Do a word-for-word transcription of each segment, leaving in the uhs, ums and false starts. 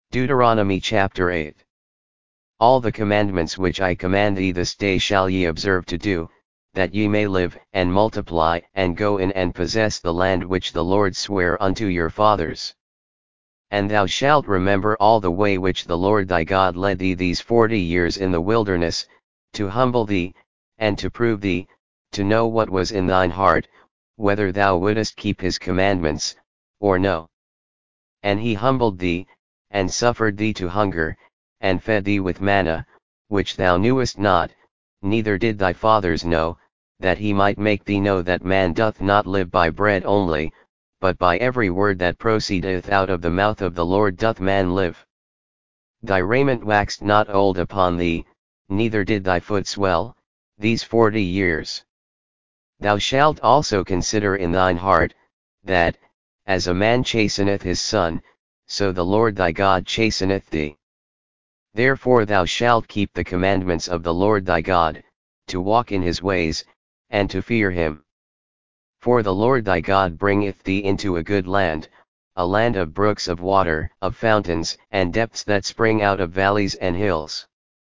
Deuteronomy chapter eight. All the commandments which I command thee this day shall ye observe to do, that ye may live and multiply and go in and possess the land which the Lord sware unto your fathers. And thou shalt remember all the way which the Lord thy God led thee these forty years in the wilderness, to humble thee, and to prove thee, to know what was in thine heart, whether thou wouldest keep his commandments, or no. And he humbled thee, and suffered thee to hunger, and fed thee with manna, which thou knewest not, neither did thy fathers know, that he might make thee know that man doth not live by bread only, but by every word that proceedeth out of the mouth of the Lord doth man live. Thy raiment waxed not old upon thee, neither did thy foot swell, these forty years. Thou shalt also consider in thine heart, that, as a man chasteneth his son, so the Lord thy God chasteneth thee. Therefore thou shalt keep the commandments of the Lord thy God, to walk in his ways, and to fear him. For the Lord thy God bringeth thee into a good land, a land of brooks of water, of fountains and depths that spring out of valleys and hills.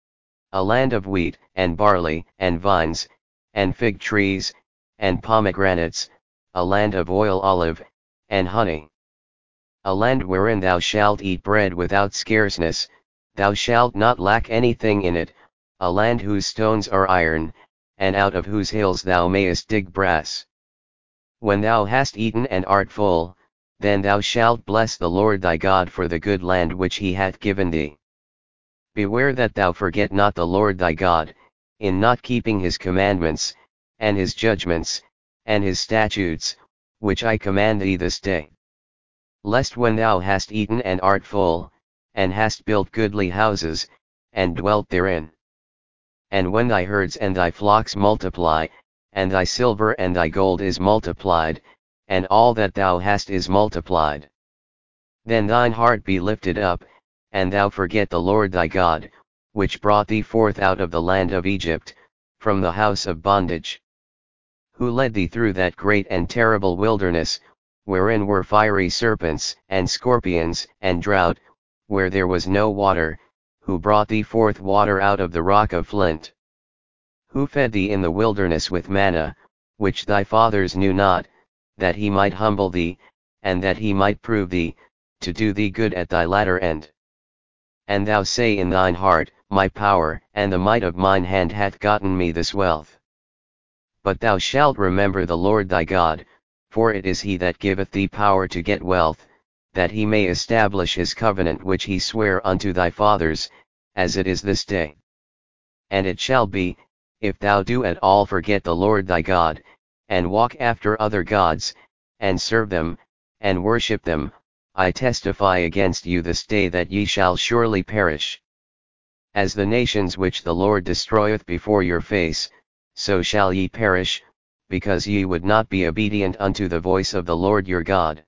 A land of wheat, and barley, and vines, and fig trees, and pomegranates, a land of oil olive, and honey. A land wherein thou shalt eat bread without scarceness, thou shalt not lack anything in it, a land whose stones are iron, and out of whose hills thou mayest dig brass. When thou hast eaten and art full, then thou shalt bless the Lord thy God for the good land which he hath given thee. Beware that thou forget not the Lord thy God, in not keeping his commandments, and his judgments, and his statutes, which I command thee this day. Lest when thou hast eaten and art full, and hast built goodly houses, and dwelt therein, and when thy herds and thy flocks multiply, and thy silver and thy gold is multiplied, and all that thou hast is multiplied, then thine heart be lifted up, and thou forget the Lord thy God, which brought thee forth out of the land of Egypt, from the house of bondage. Who led thee through that great and terrible wilderness, wherein were fiery serpents, and scorpions, and drought, where there was no water, who brought thee forth water out of the rock of flint. Who fed thee in the wilderness with manna, which thy fathers knew not, that he might humble thee, and that he might prove thee, to do thee good at thy latter end. And thou say in thine heart, My power and the might of mine hand hath gotten me this wealth. But thou shalt remember the Lord thy God, for it is he that giveth thee power to get wealth, that he may establish his covenant which he sware unto thy fathers, as it is this day. And it shall be, if thou do at all forget the Lord thy God, and walk after other gods, and serve them, and worship them, I testify against you this day that ye shall surely perish. As the nations which the Lord destroyeth before your face, so shall ye perish, because ye would not be obedient unto the voice of the Lord your God.